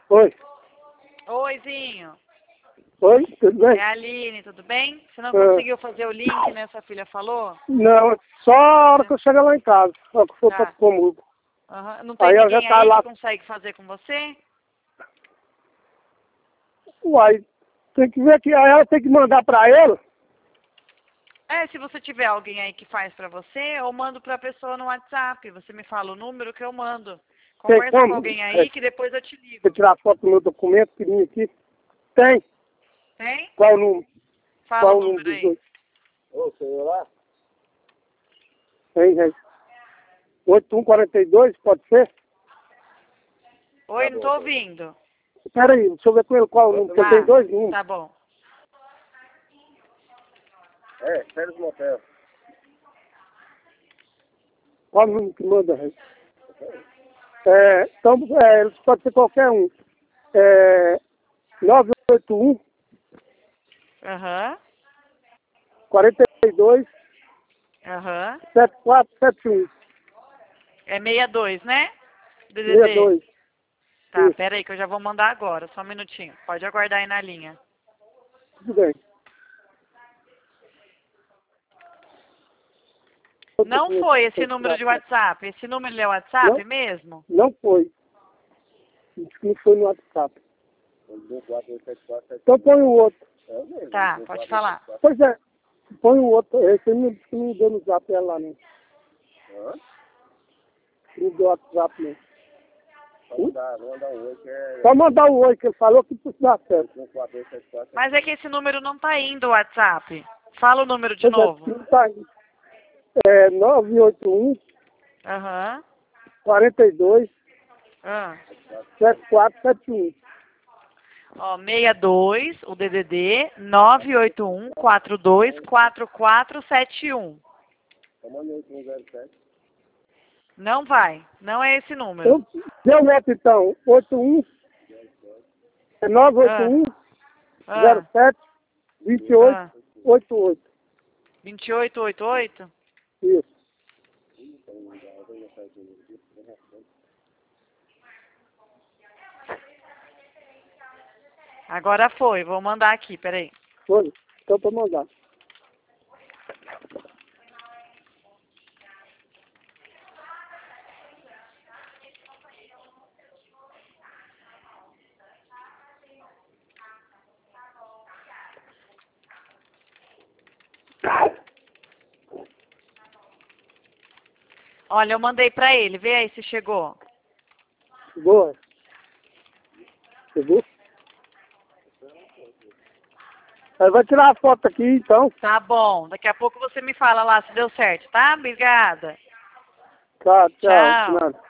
Oi. Oizinho. Oi, tudo bem? É a Aline, tudo bem? Você não conseguiu fazer o link, né? Sua filha falou? Não, só a hora que eu chegar lá em casa. Só que for Tá. pra comigo. Não tem Aí ela já ninguém tá aí lá. que consegue fazer com você? Uai, tem que ver que aí ela tem que mandar pra ela. Se você tiver alguém aí que faz pra você, eu mando pra pessoa no WhatsApp. Você me fala o número que eu mando. Tem Conversa como? com alguém aí que depois eu te ligo. Você tirar foto do meu documento, pequenininho aqui. Tem. Tem? Qual o número? Fala Qual o o número número dos aí. dois? Ô, celular? Tem, gente. 8142, pode ser? Oi, não tô ouvindo. Espera aí, deixa eu ver com ele qual o número, porque tem dois números. Tá bom. Férias no motel. Qual o número que manda, gente? Então, pode ser qualquer um. 981 Aham. 42 Aham. 7471. É 62, né? DDD. 62. Tá, Isso. pera aí que eu já vou mandar agora. Só um minutinho. Pode aguardar aí na linha. Tudo bem. Não foi esse número de WhatsApp. Esse número é WhatsApp mesmo? Não foi. Disse que não foi no WhatsApp. Então põe o outro. Tá, pode falar. Pois é, põe o outro. Esse não disse que não deu no zap ela lá, não. Não deu WhatsApp, não. Só mandar o oi, que ele falou que isso dá certo. Mas é que esse número não tá indo o WhatsApp. Fala o número de novo. Não tá indo. 981 Aham. 42 Ah. 7471. Ó, 62, o DDD, 981-42-4471. Não vai. Não é esse número. Então, deu neto então. 81 981 07 28 88. 2888? Isso. Agora foi. Vou mandar aqui, peraí. Foi. Então para mandar. Olha, eu mandei pra ele. Vê aí se chegou. Boa. Chegou? Aí vai tirar a foto aqui, então. Tá bom. Daqui a pouco você me fala lá se deu certo, tá? Obrigada. Tá, tchau. Tchau. Nada.